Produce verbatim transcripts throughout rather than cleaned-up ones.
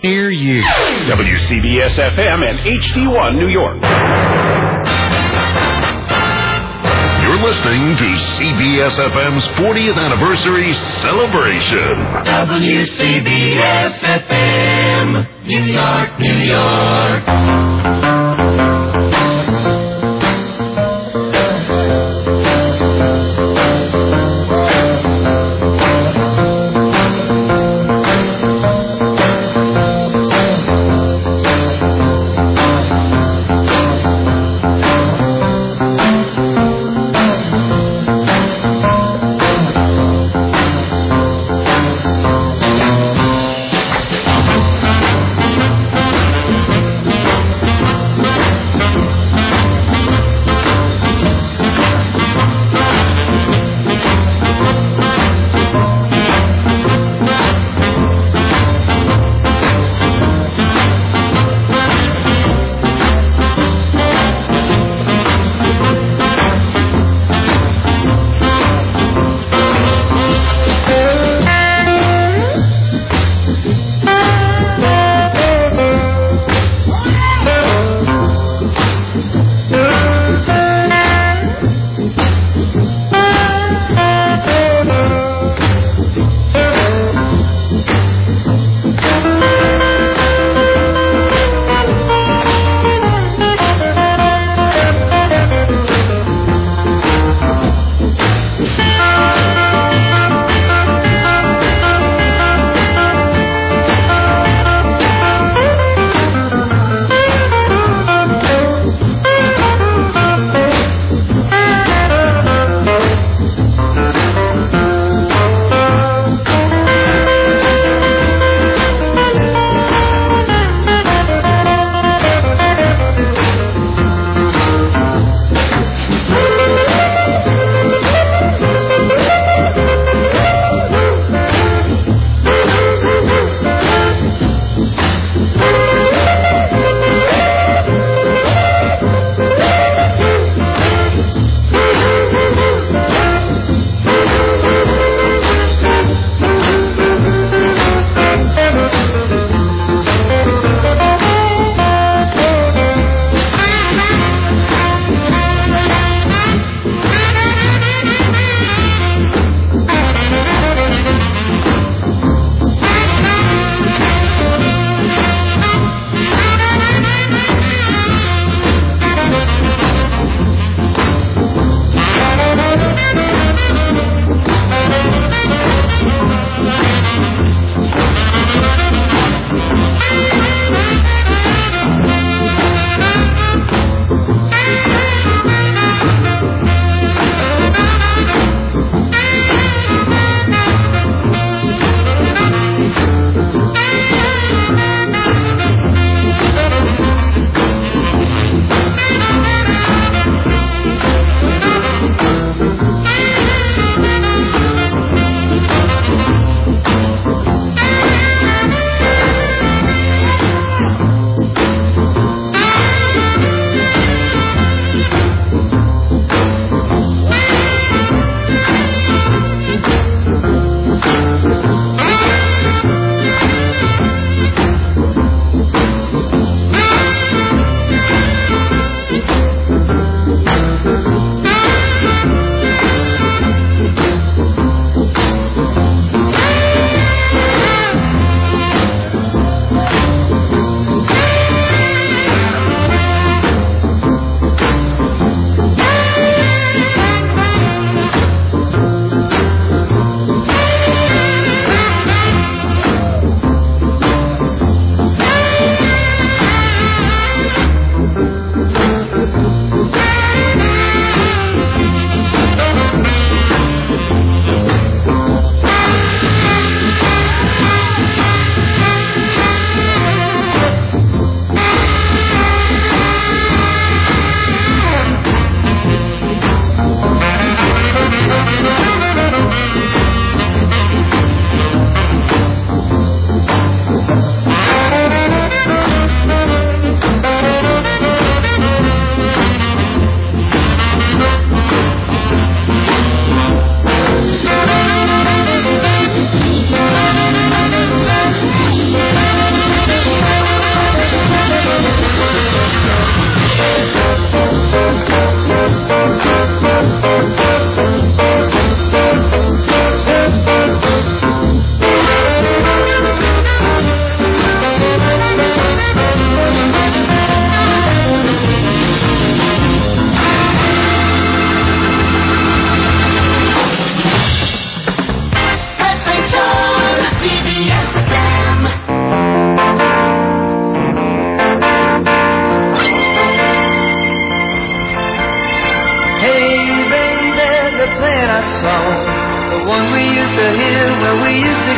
near you. W C B S F M and H D one New York. You're listening to C B S F M's fortieth anniversary celebration. W C B S F M, New York, New York.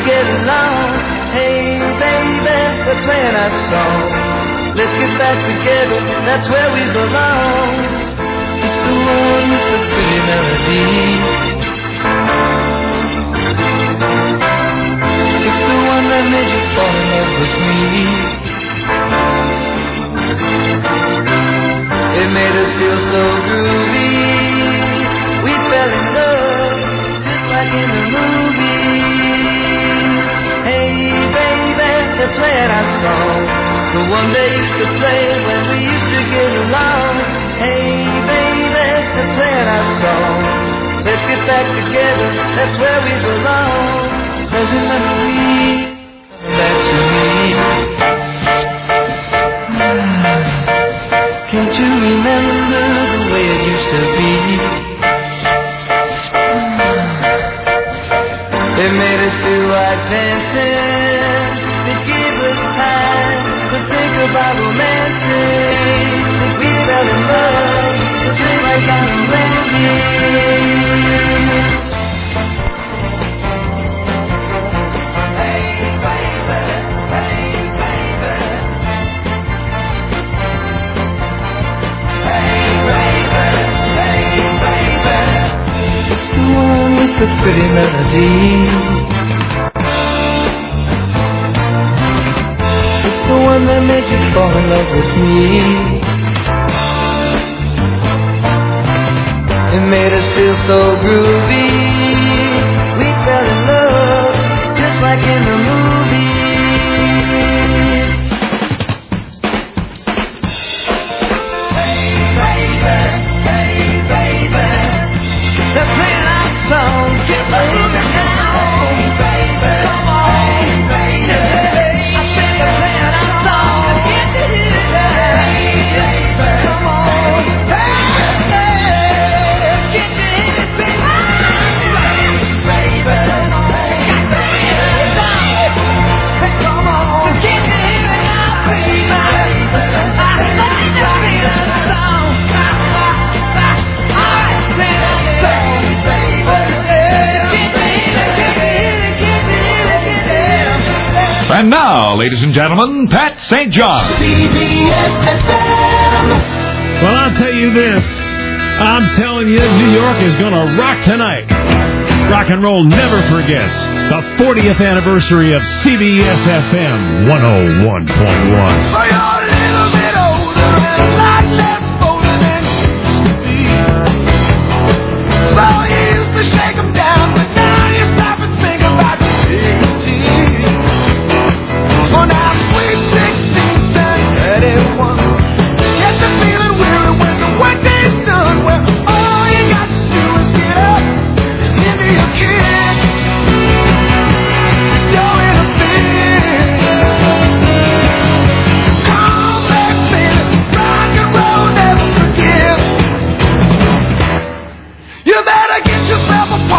get along. Hey, baby, we're playing our song. Let's get back together, that's where we belong. It's the one with the pretty melody. It's the one that made you fall in love with me. It made us feel so groovy. We fell in love, just like in the movies. Hey, baby, they're playing our song. The one they used to play when we used to get along. Hey, baby, they're playing our song. Let's get back together, that's where we belong. Pleasant memories coming back to me. Can't you remember the way it used to be? It made us feel like dancing. It gave us time to think about romancing. We fell in love, just like I'm ready. Hey, baby, hey, baby. Hey, baby, hey, baby. It's the one with the pretty melody. It's the one that made you fall in love with me. It made us feel so groovy. We fell in love, just like in the movies. Hey, baby, hey, baby. They're playing our song, get moving now. Hey, baby, come on, hey, baby. I said they're playing our song, get to hear it. Hey, baby, come on, hey, hey, get to hear it, baby. Hey, baby, got to hear it now. Hey, come on, get to hear it now, baby. I said they're playing our song. All right, play that song, baby. And now, ladies and gentlemen, Pat Saint John. Well, I'll tell you this. I'm telling you, New York is going to rock tonight. Rock and roll never forgets the fortieth anniversary of C B S F M one oh one point one. You're a little bit older and a lot less older than you used to be. So you used to shake them down, but now you stop and think about your dignity. Well, now sweet sixteen, son, thirty-one. Get the feeling weary when the workday's done. Well, all you got to do is get up and into your kid. You're in a fit. Come back, baby. Rock and roll never forgive. You better get yourself a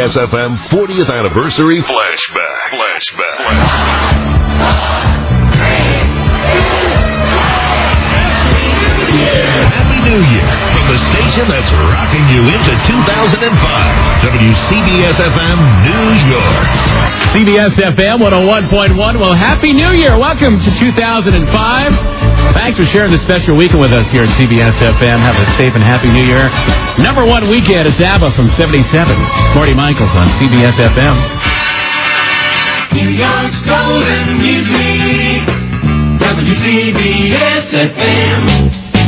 S F M fortieth Anniversary Flashback. Flashback. Happy New Year from the station that's rocking you into two thousand five. W C B S F M New York. C B S F M one oh one point one. Well, Happy New Year. Welcome to two thousand five. Thanks for sharing this special weekend with us here at C B S F M. Have a safe and happy New Year. Number one weekend is ABBA from seventy-seven. Marty Michaels on C B S F M. New York's golden music. W C B S F M.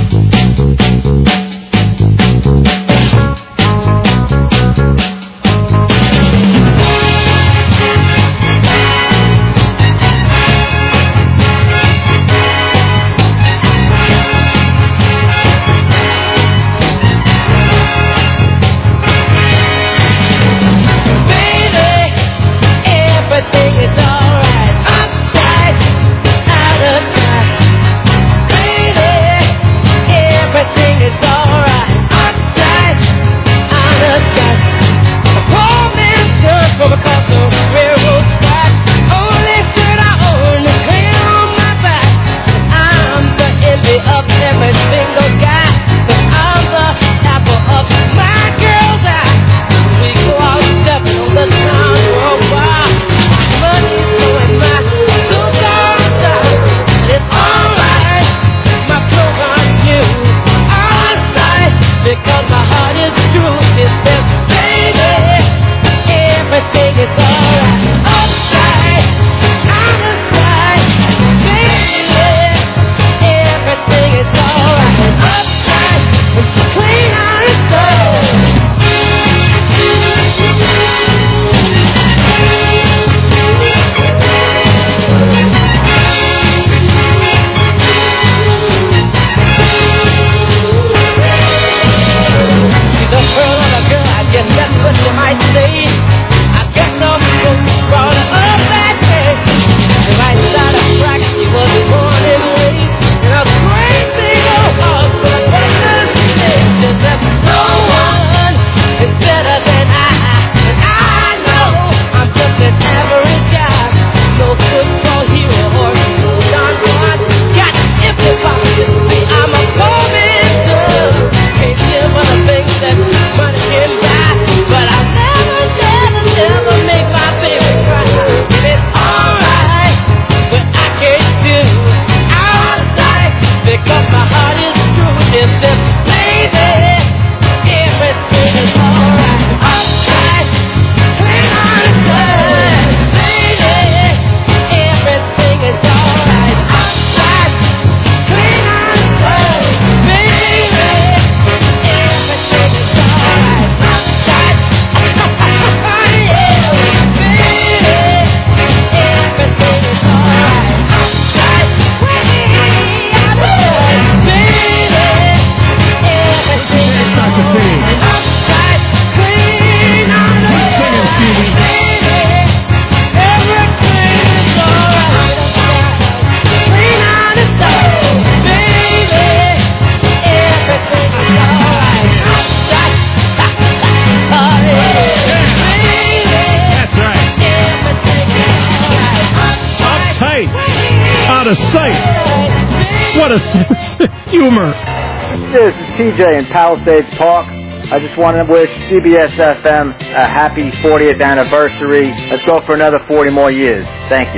Humor. This is T J in Palisades Park. I just want to wish C B S F M a happy fortieth anniversary. Let's go for another forty more years. Thank you.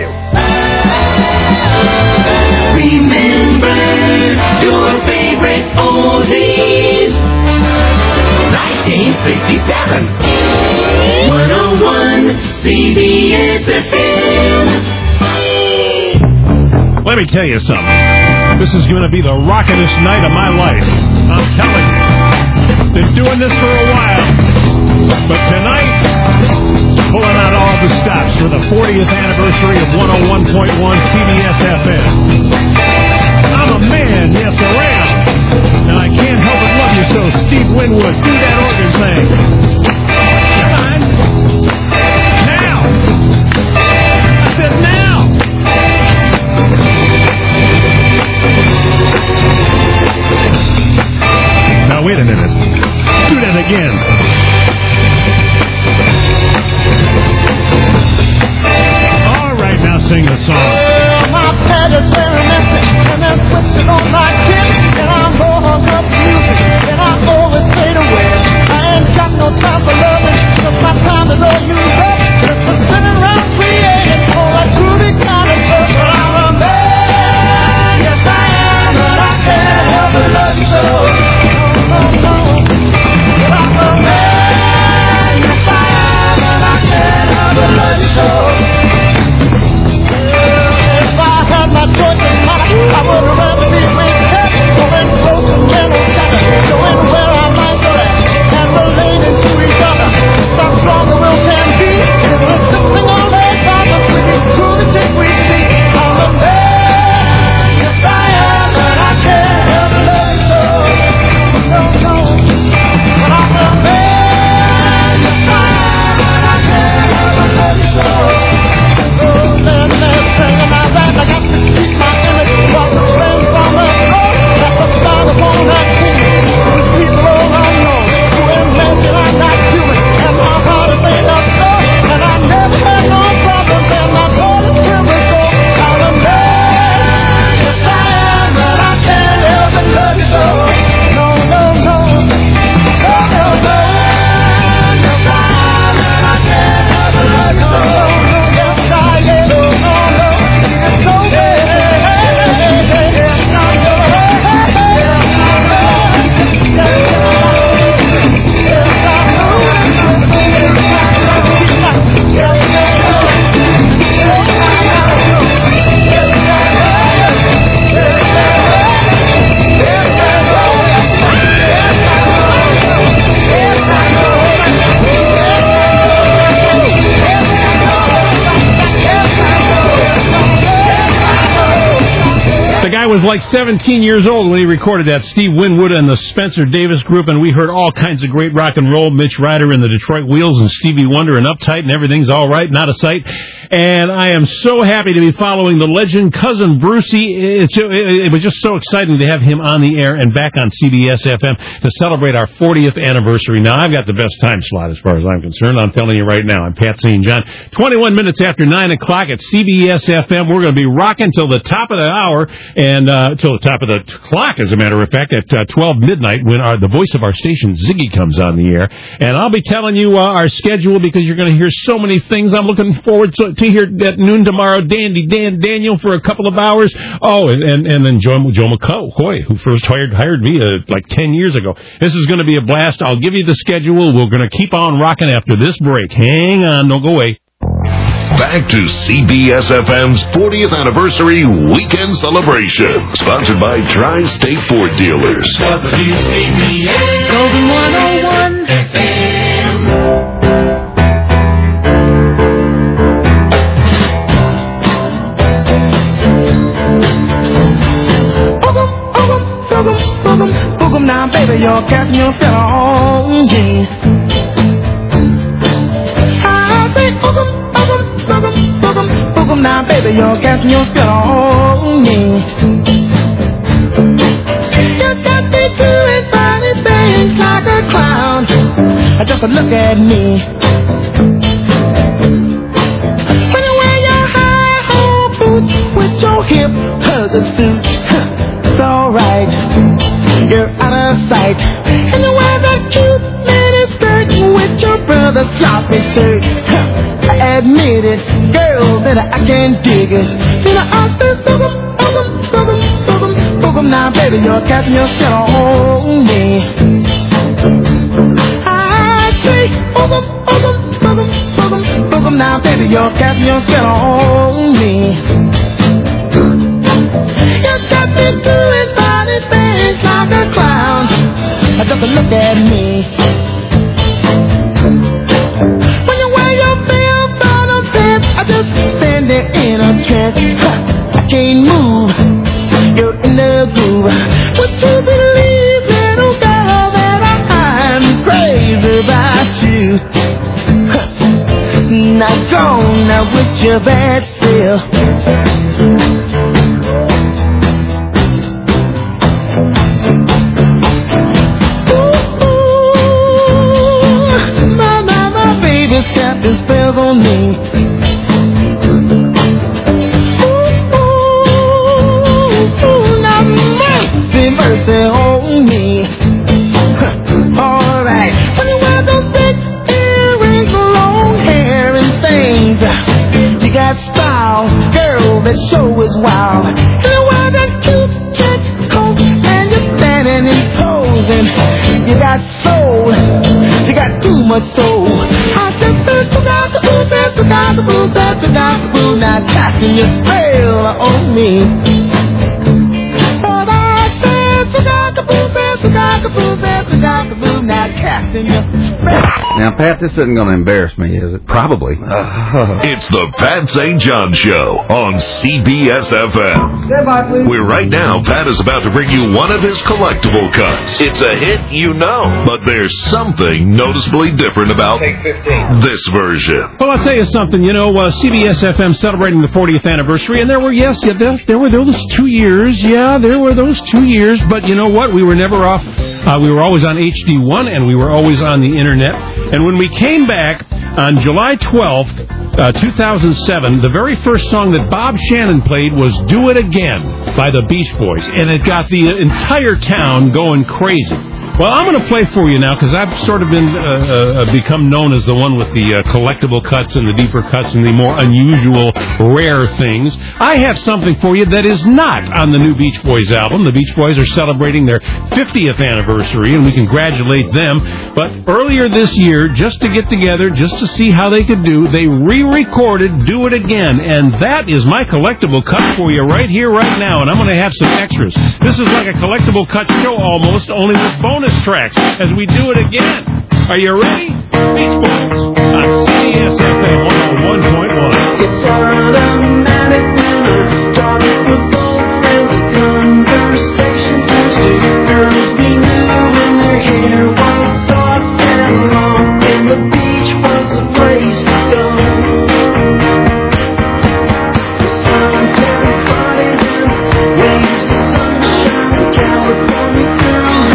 Remember your favorite oldies. nineteen sixty-seven. one oh one C B S F M. Let me tell you something. This is going to be the rockin'est night of my life. I'm telling you. Been doing this for a while. But tonight, pulling out all the stops for the fortieth anniversary of one oh one point one C B S F M. I'm a man, yes I am. And I can't help but love you so, Steve Winwood. Do that organ thing. Come on. Now. I said now. Now, wait a minute. Do that again. song. Well, my pad is very messy, and then twisted on my chin, and I'm all hung up music, and I always fade away. I ain't got no time for loving, cause my time is all used up. Just for sitting around creating all that groovy kind of stuff. But I'm a man, yes I am, but I can't help but love you so. No, no, no. But I'm a man, yes I am, but I can't help but love you so. If I had my choice in mind, I would rather be with you, going close and gentle, going where I might go at, and relating to each other. How strong the will can be, if we're something on that side, but we can prove it if we see. I'm a man, yes I am, but I can't help but love you so. No, no, but I'm a man, yes I am, but I can't help but love you so. Oh, man, man, singing my back, I got to keep my image, while the friends from the floor, that's the style upon that team. The people all I know, who ain't making I'm not human, and my heart is made up so, and I never had no problems, and my God is still with so. I'm a man, yes I am, but I can't help but love you so. No, no, no, no, no, no. Yes I am, but I can't help but love you so. Yes I am, no, no, no, it's so bad. Yes I know, yes I know, yes The guy was like seventeen years old when he recorded that. Steve Winwood and the Spencer Davis Group, and we heard all kinds of great rock and roll. Mitch Ryder and the Detroit Wheels and Stevie Wonder and Uptight and Everything's All Right, Not a Sight. And I am so happy to be following the legend, Cousin Brucey. It's, it, it was just so exciting to have him on the air and back on C B S F M to celebrate our fortieth anniversary. Now, I've got the best time slot as far as I'm concerned. I'm telling you right now. I'm Pat Saint John. twenty-one minutes after nine o'clock at C B S F M. We're going to be rocking till the top of the hour and uh, till the top of the clock, as a matter of fact, at uh, twelve midnight when our, the voice of our station, Ziggy, comes on the air. And I'll be telling you uh, our schedule because you're going to hear so many things. I'm looking forward to, to hear at noon tomorrow, Dandy Dan Daniel for a couple of hours. Oh, and, and, and then Joe, Joe McCoy, who first hired hired me uh, like ten years ago. This is going to be a blast. I'll give you the schedule. We're going to keep on rocking after this break. Hang on, don't go away. Back to C B S F M's fortieth anniversary weekend celebration. Sponsored by Tri-State Ford Dealers. W C B S Golden one oh one F M. Boogum now, baby, you're catching yourself on, yeah. I say, boogum, boogum, boogum, boogum, boogum now, baby, you're catching yourself on, yeah. You got me doing funny things like a clown. Just a look at me. When you wear your high-hole boots with your hip hugger suit, it's alright. You're out of sight. And you wear that cute mini skirt with your brother's sloppy shirt. I admit it, girl, that I can dig it. Then I say, boogum, boogum, boogum, boogum, boogum. Now, baby, you're catching yourself on me. I say, boogum, boogum, boogum, boogum, boogum. Now, baby, you're catching yourself on me. You got me doing funny things like a clown. Just a look at me. When you wear your bell bottom pants, I just stand there in a trance. I can't move. You're in the groove. Would you believe, little girl, that I'm crazy about you? Now go now with your bad self. Got this spell on me. know that show is wild. In the world that cute chicks coat and you're standing and posing. You got soul, you got too much soul. I said, boo, got the boo, boo, got the boo, boo, got the boo, now casting your spell on me. But I said, got the boo, boo, got the boo, boo, got the boo, now casting your spell. Now, Pat, this isn't going to embarrass me, is it? Probably. It's the Pat Saint John Show on C B S F M. Where right now, Pat is about to bring you one of his collectible cuts. It's a hit, you know, but there's something noticeably different about this version. Well, I'll tell you something. You know, uh, C B S F M celebrating the fortieth anniversary, and there were, yes, yeah, there, there were those two years. Yeah, there were those two years. But you know what? We were never off. Uh, we were always on H D one, and we were always on the Internet. And when we came back on July twelfth, uh, two thousand seven, the very first song that Bob Shannon played was Do It Again by the Beach Boys. And it got the entire town going crazy. Well, I'm going to play for you now because I've sort of been uh, uh, become known as the one with the uh, collectible cuts and the deeper cuts and the more unusual, rare things. I have something for you that is not on the new Beach Boys album. The Beach Boys are celebrating their fiftieth anniversary, and we congratulate them. But earlier this year, just to get together, just to see how they could do, they re-recorded Do It Again, and that is my collectible cut for you right here, right now. And I'm going to have some extras. This is like a collectible cut show almost, only with bonus tracks as we do it again. Are you ready? Beach Boys on C B S F M one oh one point one. It's automatic when we're talking with both friends. Conversation turns to girls we knew when their hair was soft and long. And the beach was the place to go. The suntan parties and waves of sunshine, California girls.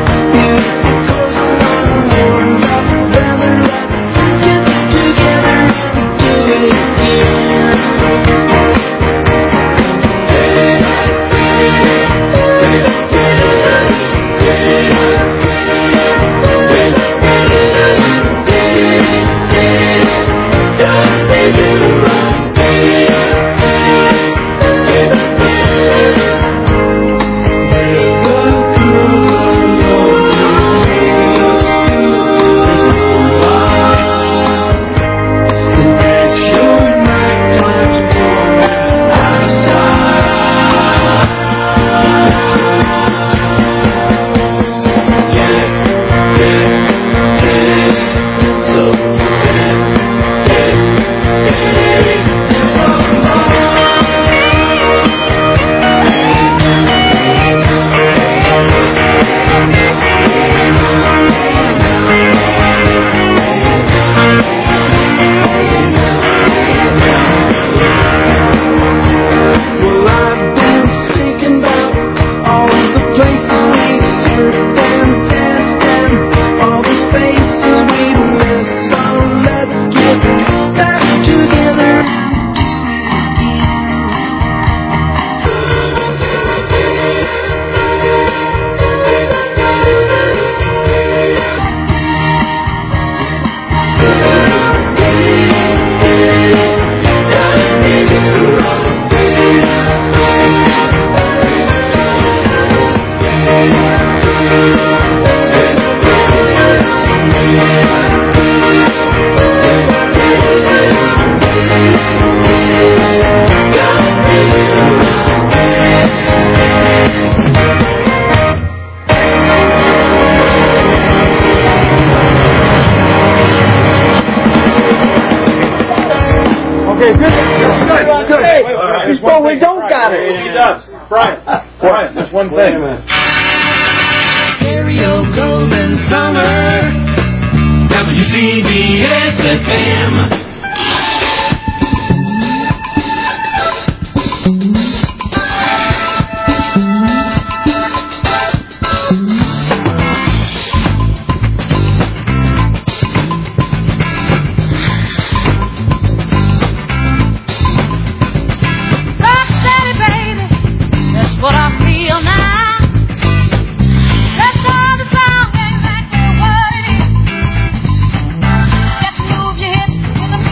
Well, we don't got it. He does. Brian. Brian, there's one thing. Stereo Golden Summer. W C B S F M. With a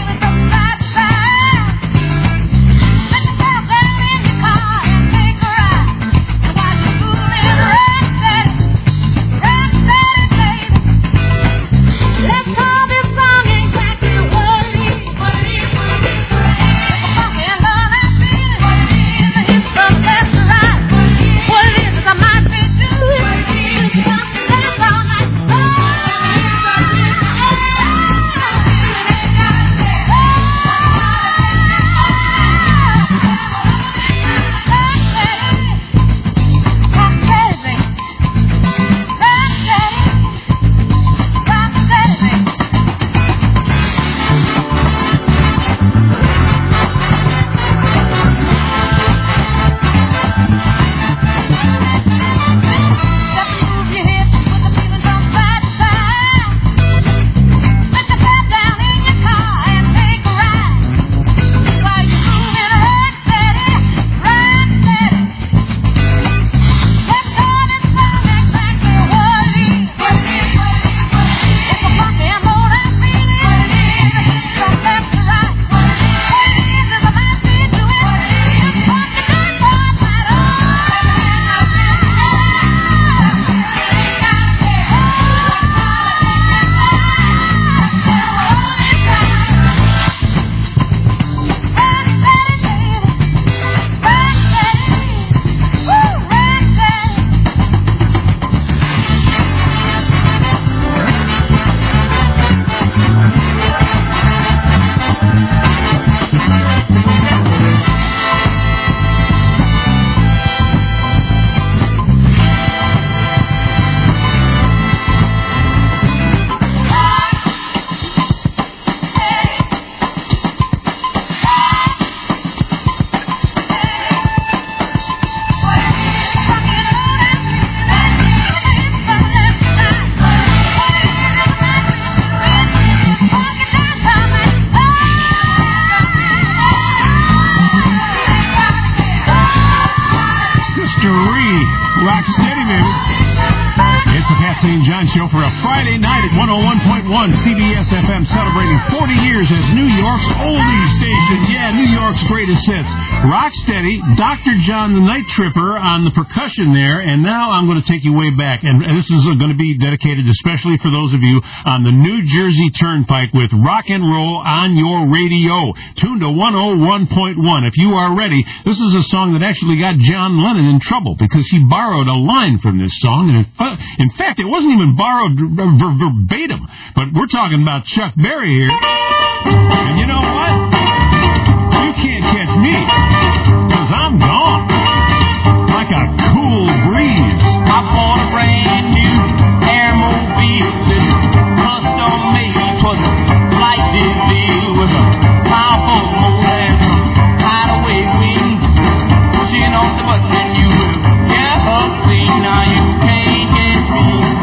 Pat Saint John Show for a Friday night at one oh one point one C B S F M, celebrating forty years as New York's oldies station. Yeah, New York's greatest hits. Rocksteady, Doctor John the Night Tripper on the percussion there, and now I'm going to take you way back, and this is going to be dedicated especially for those of you on the New Jersey Turnpike with Rock and Roll on your radio. Tuned to one oh one point one. If you are ready, this is a song that actually got John Lennon in trouble because he borrowed a line from this song, and in fact, it wasn't even borrowed ver- verbatim, but we're talking about Chuck Berry here. And you know what? You can't catch me, because I'm gone. Like a cool breeze. I bought a brand new Airmobile that is custom made for the flight deal with a powerful motor and some hideaway wings. Pushing off the button and you will get a thing. Now you can't get me.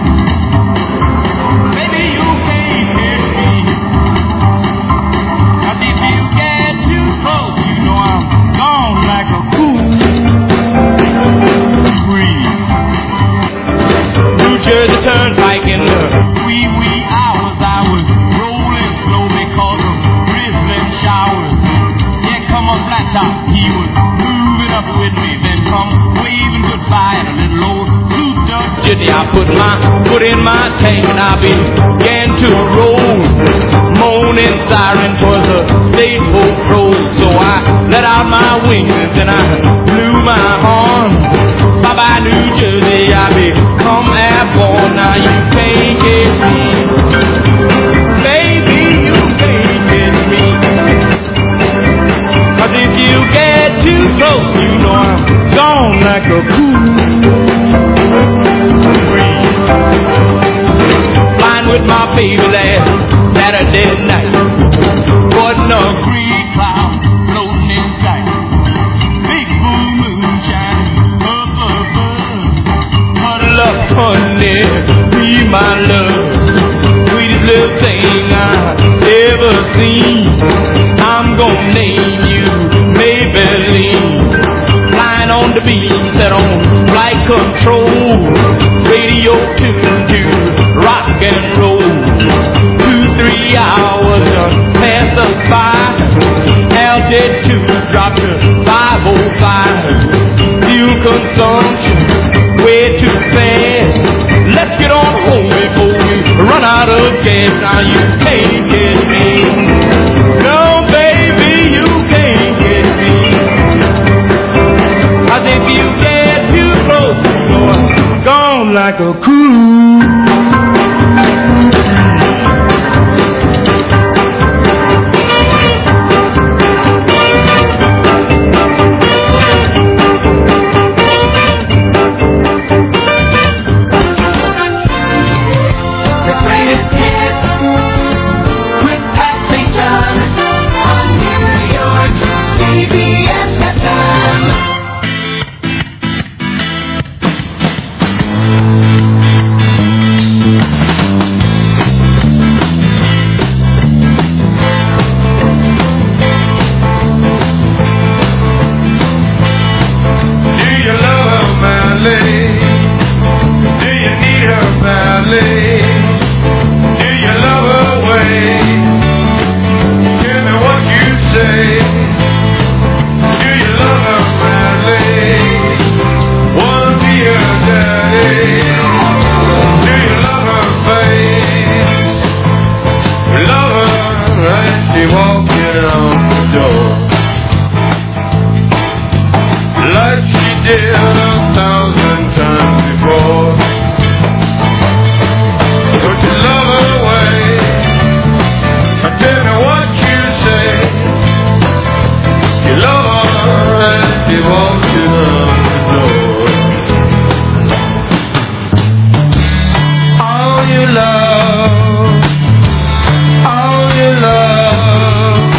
Baby, you can't get me. Cause if you get too close, you know I'm gone like a cool breeze. New Jersey Turnpike in the wee wee hours, I was rolling slow because of drizzling showers. Here come a flat top, he was moving up with me, then come waving goodbye in a little old souped up jitney. I put my foot in my tank and I began to roll. Moaning sirens was a state boat road, so I let out my wings and I blew my horn. Bye bye New Jersey, I become airborne. Now you can't get me, baby, you can't get me. Cause if you get too close, you know I'm gone like a cool breeze. Flying with my baby last Saturday night, wasn't a green cloud floating in sight. Big full moon shining up above. Huddle up, honey, be my love. Sweetest little thing I've ever seen. I'm gonna name you Maybelline. Flying on the beam, set on flight control. Radio tuned to rock and roll. Three hours to pass us by. Altitude dropped to five oh five. Fuel consumption way too fast. Let's get on home before we run out of gas. Now you can't get me. No, baby, you can't get me. Cause if you get too close, you know I'm gone like a cool. All your love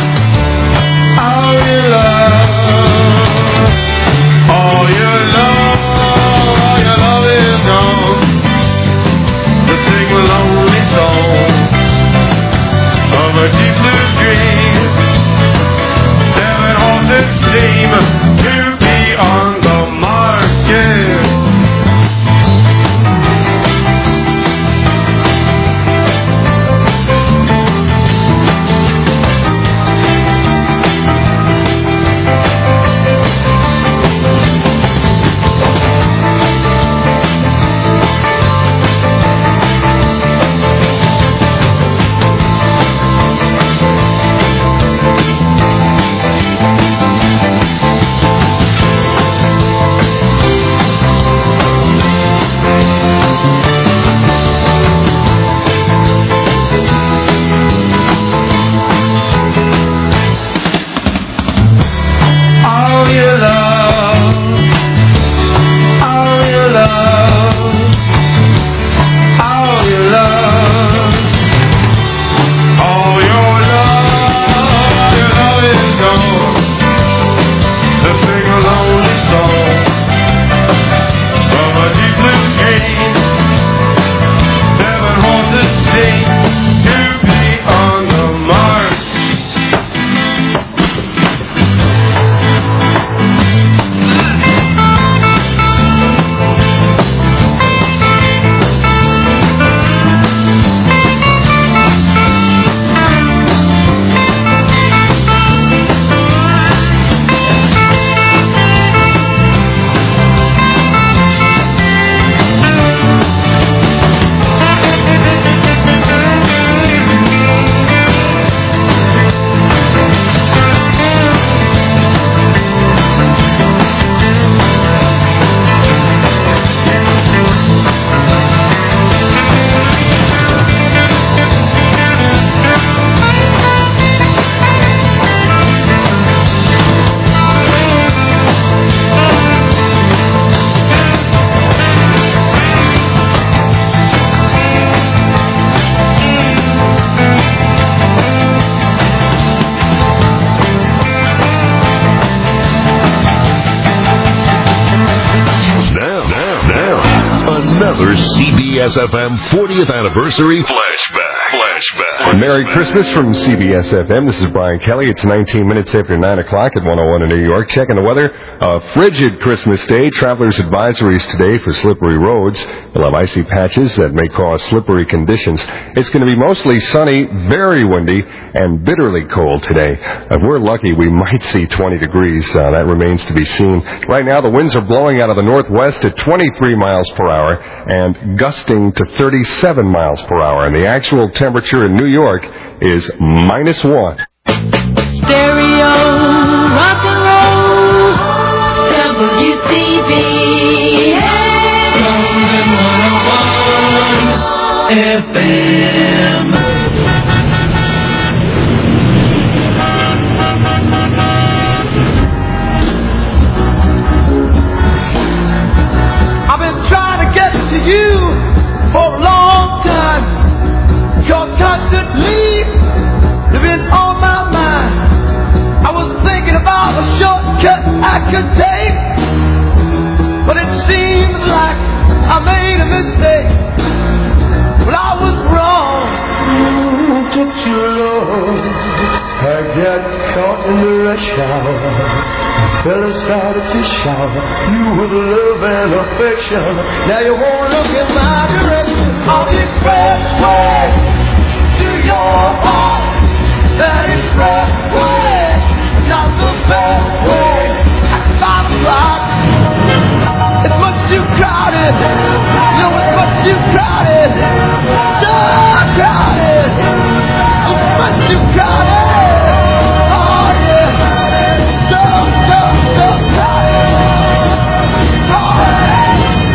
C B S F M fortieth Anniversary Flashback. Flashback. Merry Christmas from C B S F M. This is Brian Kelly. It's nineteen minutes after nine o'clock at one oh one in New York. Checking the weather. A frigid Christmas day. Travelers advisories today for slippery roads. We'll have icy patches that may cause slippery conditions. It's going to be mostly sunny, very windy, and bitterly cold today. If we're lucky, we might see twenty degrees. Uh, that remains to be seen. Right now, the winds are blowing out of the northwest at twenty-three miles per hour and gusting to thirty-seven miles per hour. And the actual temperature in New York is minus one. Stereo rock and roll, W C B F M. I've been trying to get to you for a long time, 'cause constantly you've been on my mind. I was thinking about a shortcut I could take, but it seems like I made a mistake. But I was wrong. Mm, took too long. I got caught in the rush hour. Fella started to shower you with love and affection. Now you won't look in my direction. On the expressway to your heart. That expressway, not the best way. At five o'clock, it's much too crowded. No, it's much too crowded. So crowded. It's much too crowded. Oh yeah. So, so, so crowded. Oh yeah.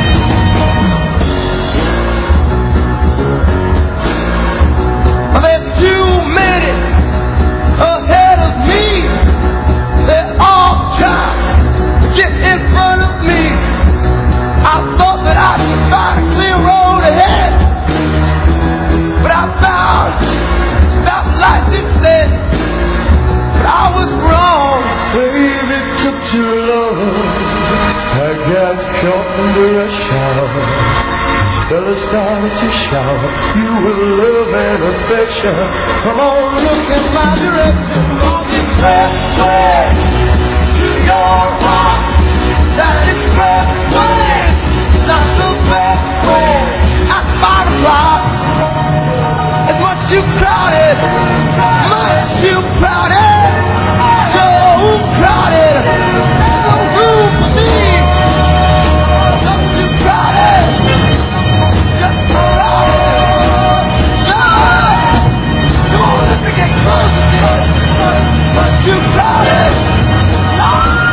There's too many ahead of me. They're all trying to get in front of me. I thought that I could find a clear road ahead, but I found stop lights instead. But I was wrong. Baby, it took too long. I got caught in the rush hour. Fella started to shower you with love and affection. Come on, look in my direction. On the expressway to your heart. That expressway, not the best way. At five o'clock, it's much too crowded. Much too crowded. So crowded. No room for me. Much too crowded. Just crowded. No. Come on, let me get close to you. Much too crowded. No.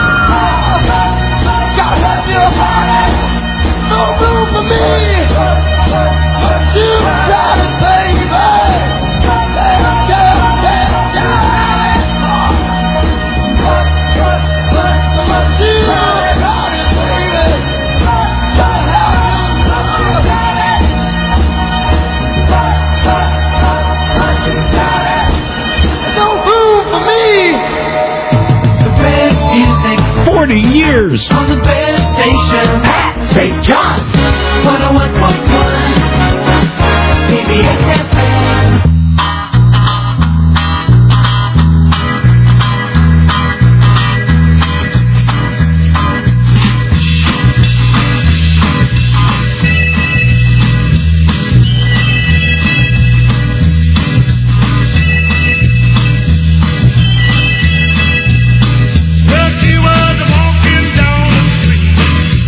Gotta have your heart. No room for me. Much too crowded, baby. Yeah, yeah, yeah, yeah. Much too crowded, baby. No room for me. The best music. forty years. On the best station. Pat Saint John. one oh one point one. C B S F M.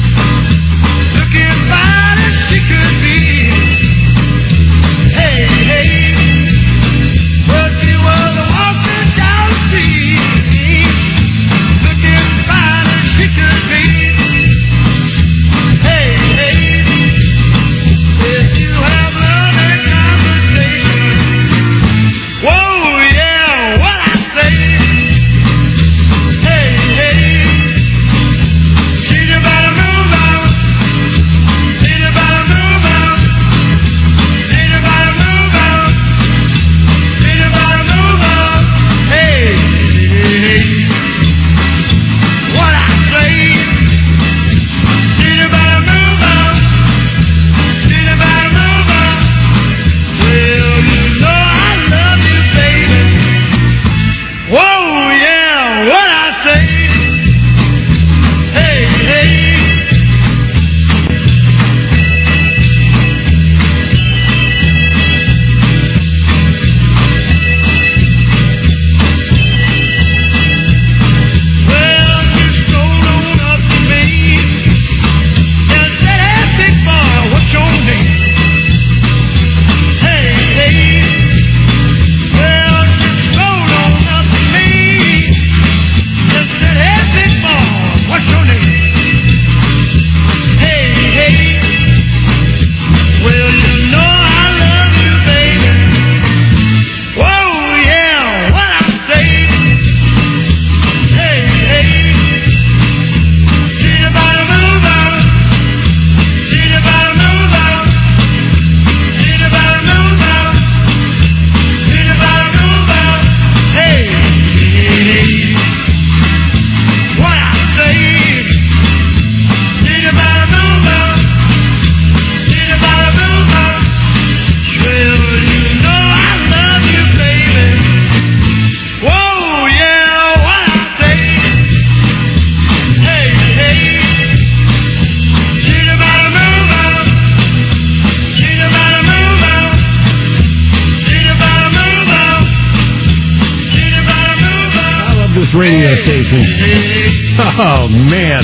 Looking fine as she could be. Hey, this radio station. Oh, man.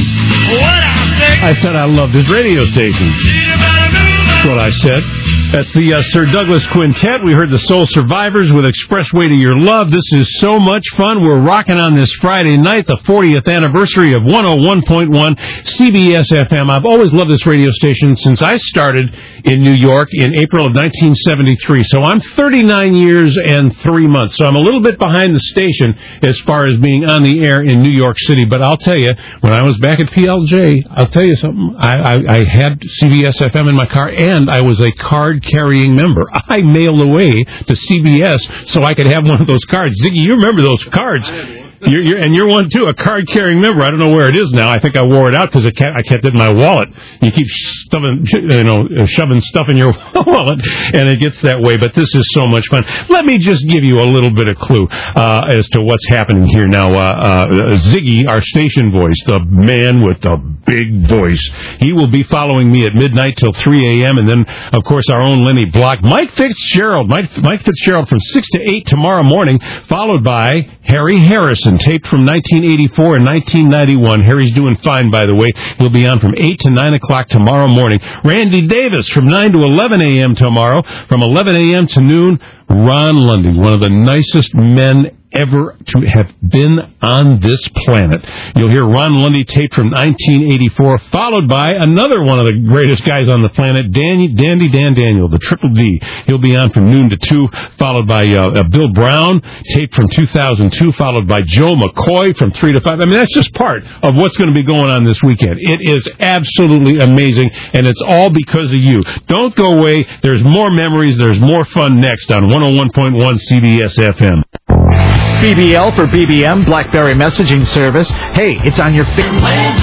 I said I love this radio station. That's what I said. That's the uh, Sir Douglas Quintet. We heard the Soul Survivors with Expressway to Your Love. This is so much fun. We're rocking on this Friday night, the fortieth anniversary of one oh one point one C B S F M. I've always loved this radio station since I started in New York in April of nineteen seventy-three. So I'm thirty-nine years and three months. So I'm a little bit behind the station as far as being on the air in New York City. But I'll tell you, when I was back at P L J, I'll tell you something. I, I, I had C B S F M in my car, and I was a card-carrying member. I mailed away to C B S so I could have one of those cards. Ziggy, you remember those cards. You're, you're, and you're one, too, a card-carrying member. I don't know where it is now. I think I wore it out because I kept, I kept it in my wallet. You keep stuffing, you know, shoving stuff in your wallet, and it gets that way. But this is so much fun. Let me just give you a little bit of clue uh, as to what's happening here now. Uh, uh, Ziggy, our station voice, the man with the big voice, he will be following me at midnight till three a.m., and then, of course, our own Lenny Block. Mike Fitzgerald, Mike, Mike Fitzgerald from six to eight tomorrow morning, followed by Harry Harrison, taped from nineteen eighty-four and nineteen ninety-one. Harry's doing fine, by the way. He'll be on from eight to nine o'clock tomorrow morning. Randy Davis from nine to eleven a.m. tomorrow. From eleven a.m. to noon, Ron Lundy, one of the nicest men ever to have been on this planet. You'll hear Ron Lundy taped from nineteen eighty-four, followed by another one of the greatest guys on the planet, Dan, Dandy Dan Daniel, the Triple D. He'll be on from noon to two, followed by uh, uh, Bill Brown, taped from two thousand two, followed by Joe McCoy from three to five. I mean, that's just part of what's going to be going on this weekend. It is absolutely amazing, and it's all because of you. Don't go away. There's more memories. There's more fun next on one oh one point one C B S F M. B B L for B B M, BlackBerry Messaging Service. Hey, it's on your phone.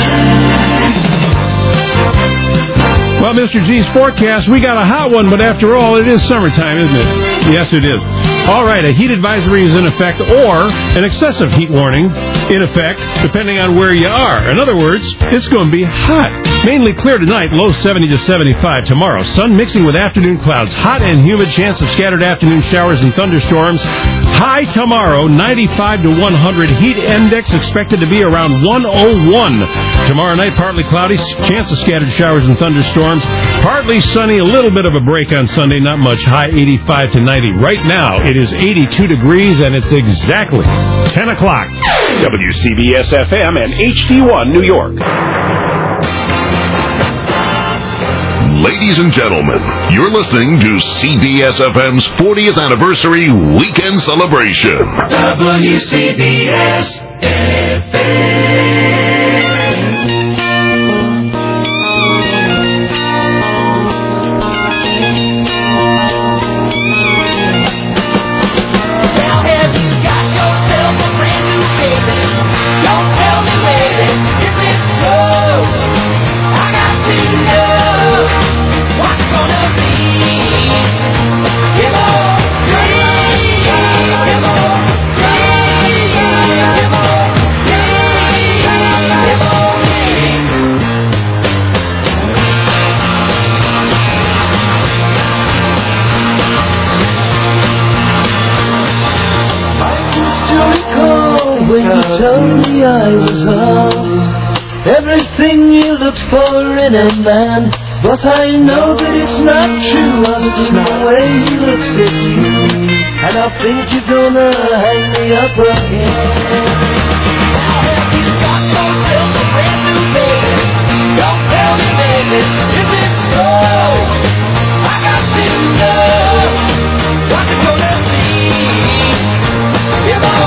Well, Mister G's forecast, we got a hot one, but after all, it is summertime, isn't it? Yes, it is. All right, a heat advisory is in effect, or an excessive heat warning in effect, depending on where you are. In other words, it's going to be hot. Mainly clear tonight, low seventy to seventy-five. Tomorrow, sun mixing with afternoon clouds. Hot and humid, chance of scattered afternoon showers and thunderstorms. High tomorrow, ninety-five to one hundred. Heat index expected to be around one oh one. Tomorrow night, partly cloudy, chance of scattered showers and thunderstorms. Partly sunny, a little bit of a break on Sunday, not much. High eighty-five to ninety. Right now, it is eighty-two degrees, and it's exactly ten o'clock. W C B S F M and H D one New York. Ladies and gentlemen, you're listening to C B S F M's fortieth anniversary weekend celebration. W C B S F M. Told me I was all everything you look for in a man, but I know that it's not true. I've seen the way he looks at you, and I think you're gonna hang me up again. Now have you got yourself a brand new baby? Don't tell me, baby, is it so? I got to know what you're gonna be. You know.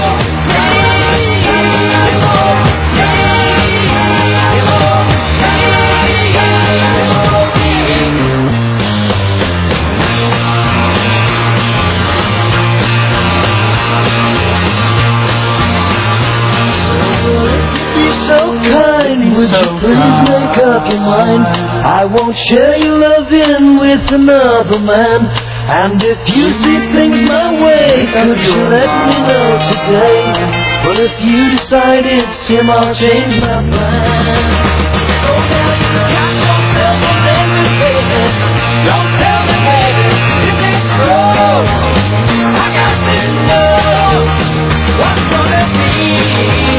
Would you please make up your mind? I won't share your loving with another man. And if you see things my way, could you let me know today? But if you decide it's him, I'll change my plan. So now you got yourself a baby, baby. Don't tell me, baby, if it's true. I got to know what's gonna be.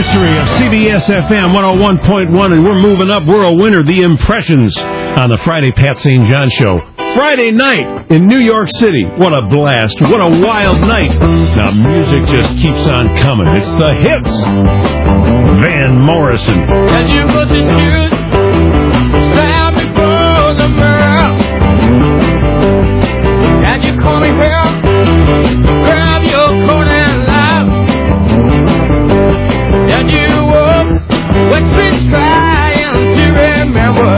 anniversary of C B S F M one oh one point one, and we're moving up. We're a winner. The Impressions on the Friday Pat Saint John Show. Friday night in New York City. What a blast. What a wild night. Now, music just keeps on coming. It's the hits. Van Morrison. And you put the shoes, stand before the mirror. And you call me here, grab your coat and laugh. And you walk, what's been trying to remember.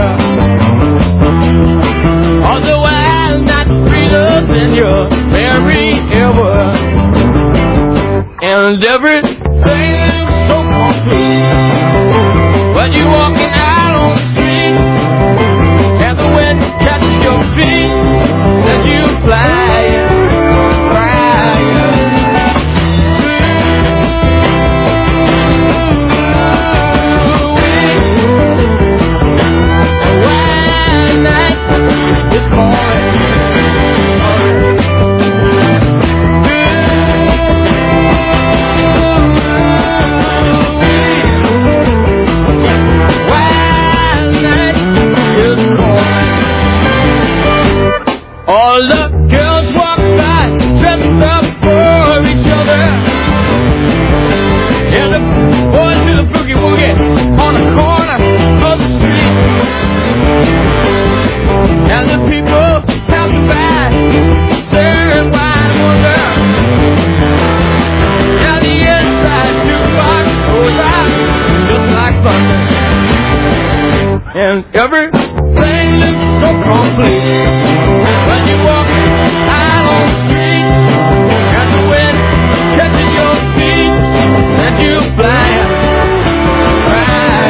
Although I'm not freed up in your very ever. And everything is so complete. When you walking out on the street, and the wind catches your feet, then you fly, fly. Wild night is calling. All the girls walk by, dressed up for each other. And the boys do the boogie woogie on the corner of the street. And the people pass by, staring wide wonder. And the inside jukebox goes out just like thunder. And everything looks so complete. When you walk out on the street, and the wind catches your feet, and you fly, fly.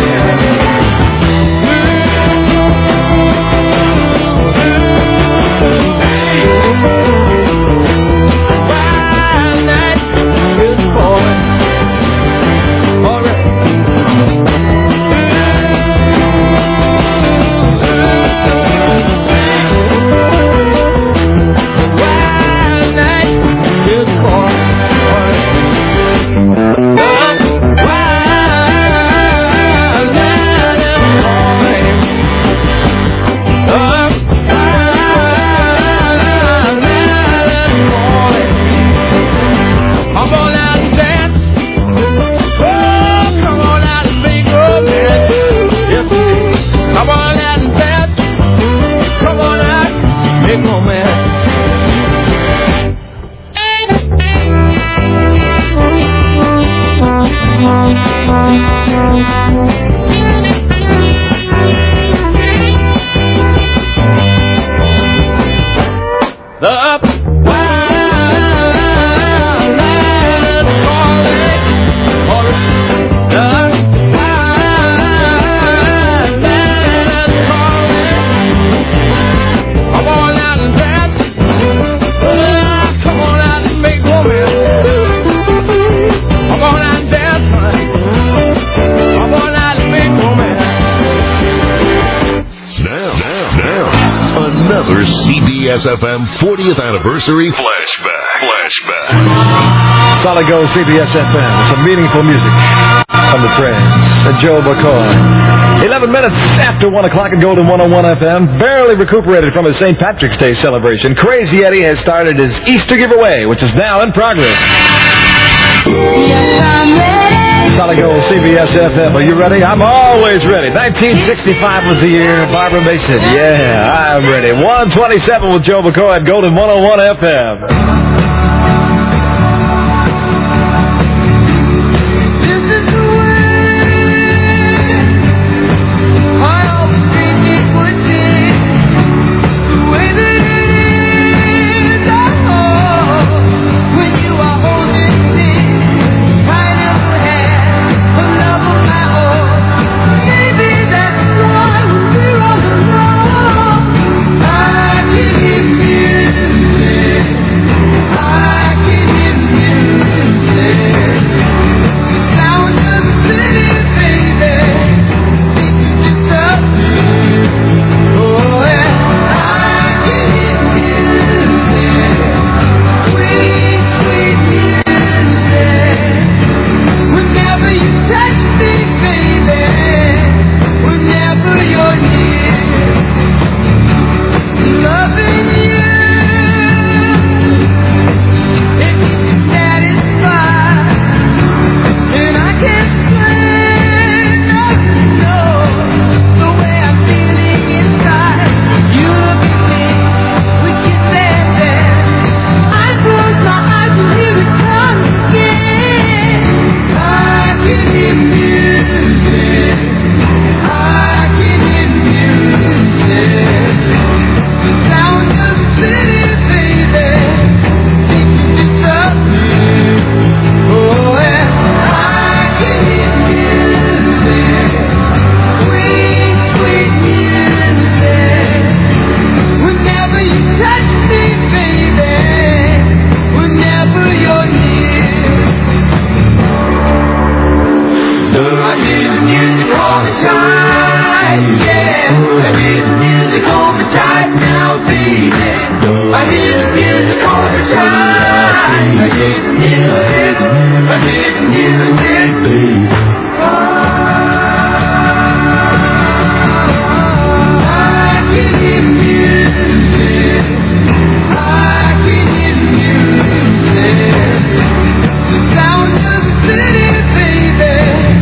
Wild night is calling. All right. C B S F M fortieth Anniversary Flashback. Flashback. Solid Gold C B S F M. Some meaningful music from the Prince and Joe McCoy. eleven minutes after one o'clock at Golden one oh one F M. Barely recuperated from his Saint Patrick's Day celebration, Crazy Eddie has started his Easter giveaway, which is now in progress. Yes, I'm ready. Solid Gold C B S F M. Are you ready? I'm always ready. nineteen sixty-five was the year. Barbara Mason. Yeah, I'm ready. one twenty-seven with Joe McCoy at Golden one oh one F M. right, yeah. I hear the music on me tight now, baby. I hear the music on me tight. I hear the music, I hear the music, baby. I can hear the music. I can hear the music. The sound of the city, baby.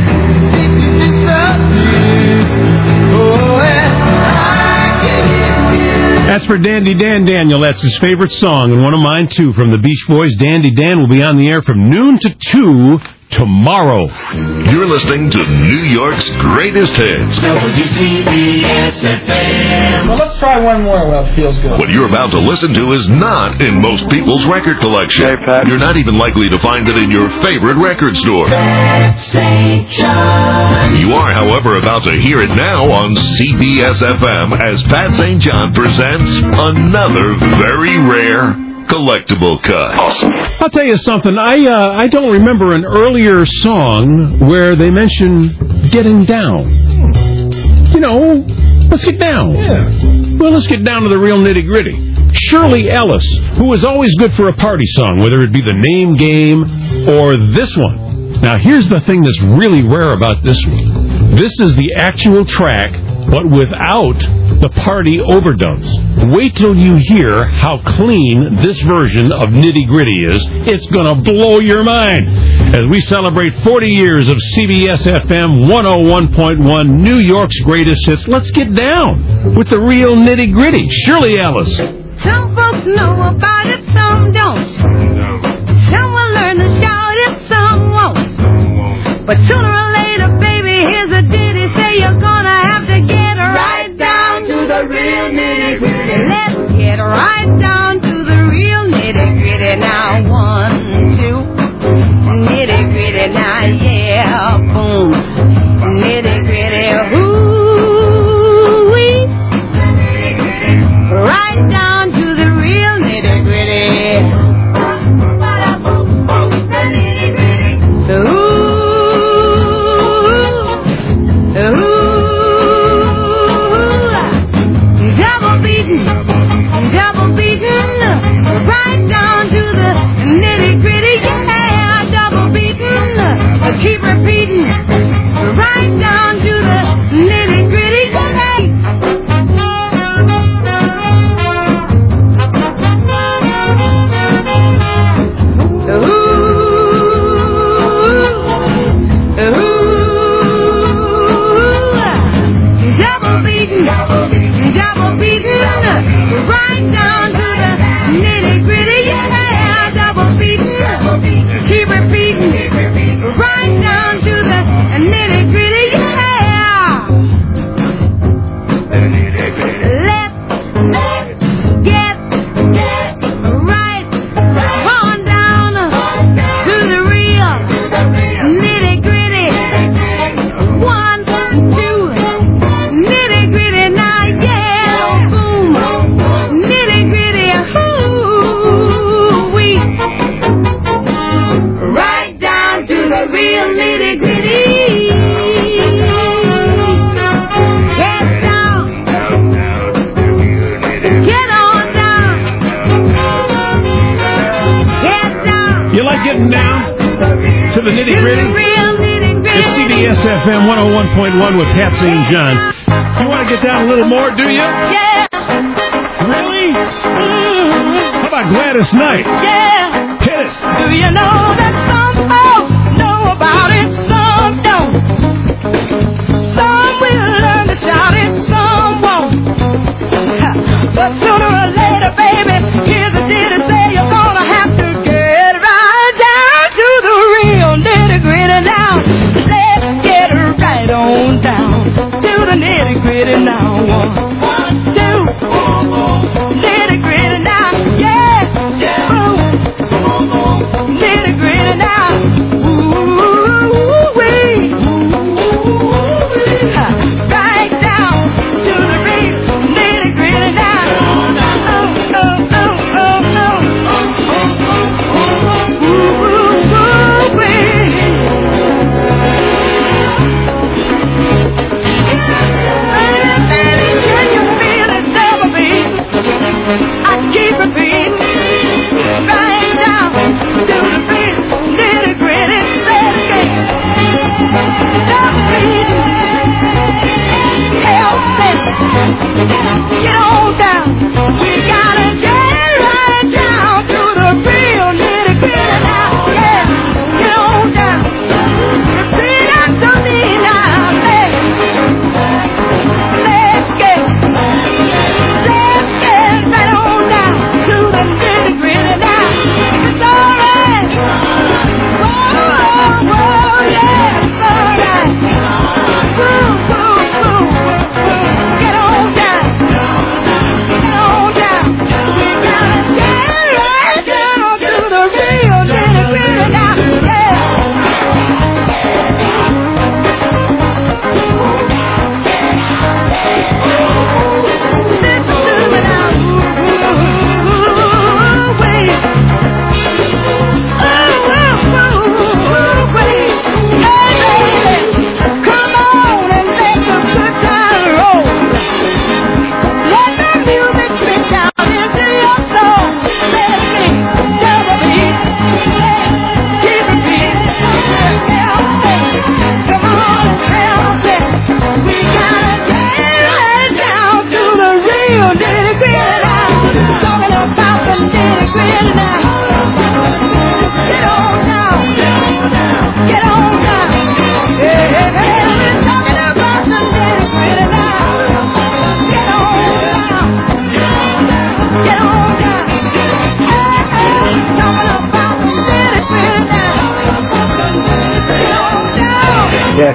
That's for Dandy Dan Daniel. That's his favorite song, and one of mine, too, from the Beach Boys. Dandy Dan will be on the air from noon to two tomorrow. You're listening to New York's greatest hits. W C B S F M. Well, let's try one more while it feels good. What you're about to listen to is not in most people's record collection. Hey, Pat. You're not even likely to find it in your favorite record store. Pat Saint John. You are, however, about to hear it now on C B S F M as Pat Saint John presents another very rare collectible cut. Awesome. I'll tell you something. I uh, I don't remember an earlier song where they mention getting down. You know, let's get down. Yeah. Well, let's get down to the real nitty-gritty. Shirley Ellis, who was always good for a party song, whether it be the Name Game or this one. Now, here's the thing that's really rare about this one. This is the actual track, but without the party overdubs. Wait till you hear how clean this version of Nitty Gritty is. It's going to blow your mind. As we celebrate forty years of C B S F M one oh one point one, New York's greatest hits, let's get down with the real Nitty Gritty. Shirley Ellis. Some folks know about it, some don't. Some will learn to shout it, some won't. But sooner or later, baby, here's a ditty. Say you're gonna have to get right down to the real nitty gritty. Let's get right down to the real nitty gritty. Now one, two, nitty gritty. Now yeah, boom, nitty gritty. Ooh wee, right down to the real nitty gritty. Keep repeating, right down to the nitty gritty. Ooh, ooh, double beating, double beating, right down to the nitty gritty. Yeah, double beating, keep repeating. Right down to the nitty gritty, yeah. Let's get, get right on down to the real nitty gritty. One, two, nitty gritty, now yeah, boom, nitty gritty, ooh wee. Right down to the real nitty gritty. Get down. Get on down. Get down. You like getting down to the nitty gritty? It's C B S F M one oh one point one with Pat Saint John. You want to get down a little more, do you? Yeah. Really? How about Gladys Knight? Yeah. Hit it. Do you know that some folks know about it, some don't? Some will learn to shout it, some won't. But sooner or later, baby, here's a ditty say you're gonna have to get right down to the real nitty gritty now. Let's get right on down to the nitty gritty now. One, two, nitty gritty now, yeah, yeah. Boom, nitty gritty now. Ooh wee, right down to the real nitty gritty now. Oh oh oh oh oh. Ooh wee.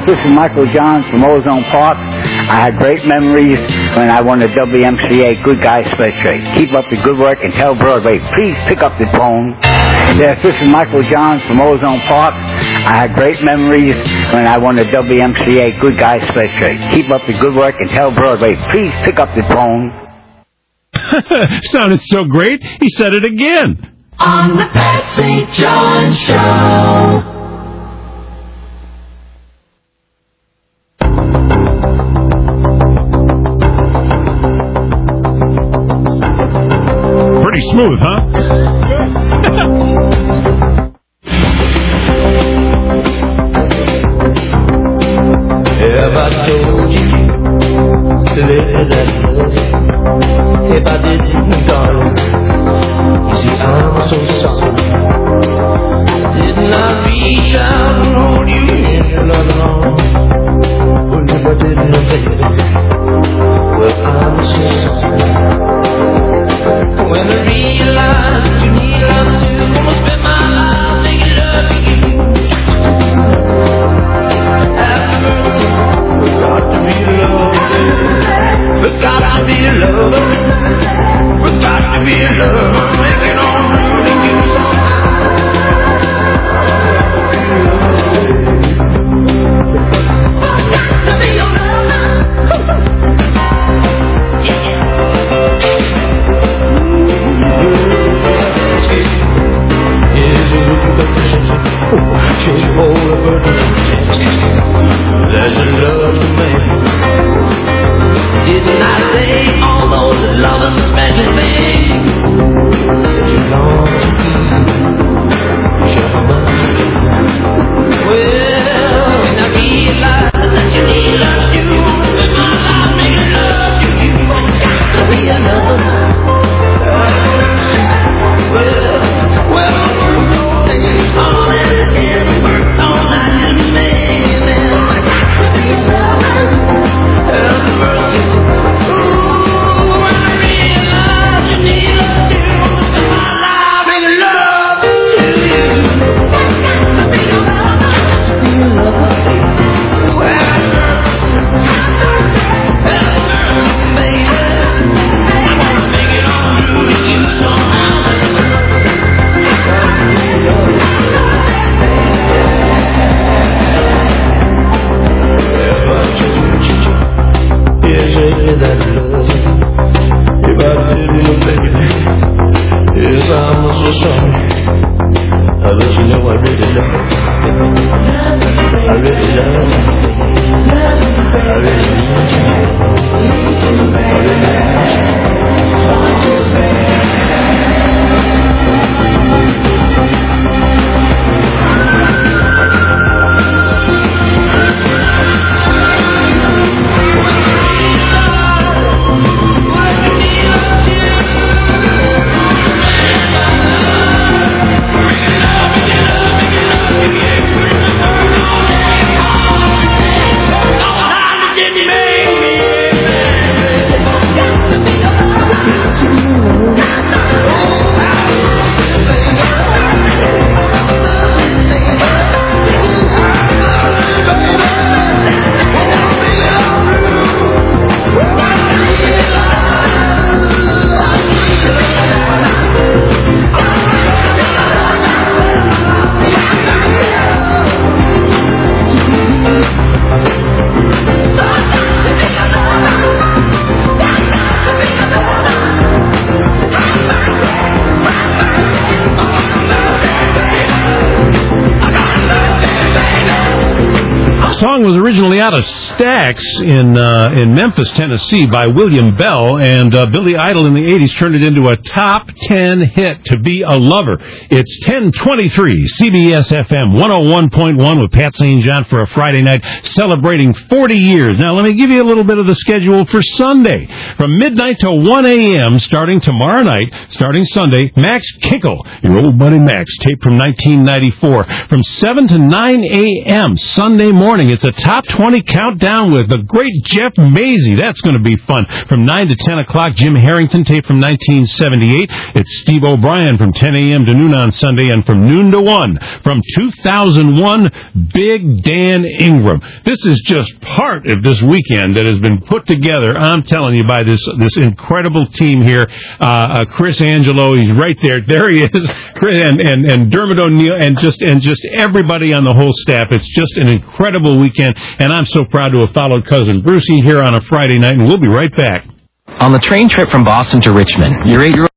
this is Michael Johns from Ozone Park. I had great memories when I won the W M C A Good Guy Spreadshirt. Keep up the good work and tell Broadway, please pick up the phone. Yes, this is Michael Johns from Ozone Park. I had great memories when I won the W M C A Good Guy Spreadshirt. Keep up the good work and tell Broadway, please pick up the phone. Sounded so great, he said it again. On the Pat Saint John Show. Pretty smooth, huh? Have I told you to live that love? If I didn't, darling, you see I'm so sorry. Didn't I reach out and hold you in your arms? Well, if I didn't, baby, well, I'm so sorry. When I realize you need love too, I'm gonna spend my life making love to you. Have mercy, got to be loved. But got to be loved. But got to be loved. Making all through to you there's a love to make. Didn't I say all those loving special things that you long to keep? Sure must. Well, when I realize that you need love, you in my life make love to you. To be a lover. Well, well, all that is in work all night just making them. Have mercy. Ooh, when I realize you need love too, my life make love to you. To be a lover, to be a lover. Well, have mercy, baby. I wanna make it all through to you somehow. That love, if I didn't, baby, yes, I'm so sorry. I let you know I really love you. I really love you. I really need you. I really need The song was originally out of Stax in uh, in Memphis, Tennessee, by William Bell, and uh, Billy Idol in the eighties turned it into a top ten hit, To Be a Lover. It's ten twenty-three, C B S F M one oh one point one with Pat Saint John for a Friday night celebrating forty years. Now, let me give you a little bit of the schedule for Sunday. From midnight to one a.m., starting tomorrow night, starting Sunday, Max Kinkle, your old buddy Max, tape from nineteen ninety-four. From seven to nine a.m. Sunday morning, It's a top twenty countdown with the great Jeff Mazie. That's going to be fun. From nine to ten o'clock, Jim Harrington, tape from nineteen seventy-eight. It's Steve O'Brien from ten a.m. to noon on Sunday, and from noon to one, from two thousand one, Big Dan Ingram. This is just part of this weekend that has been put together, I'm telling you, by this this incredible team here. Uh, uh, Chris Angelo, he's right there. There he is. Chris, and, and, and Dermot O'Neill, and just and just everybody on the whole staff. It's just an incredible weekend, and I'm so proud to have followed Cousin Brucey here on a Friday night, and we'll be right back. On the train trip from Boston to Richmond, your eight-year-old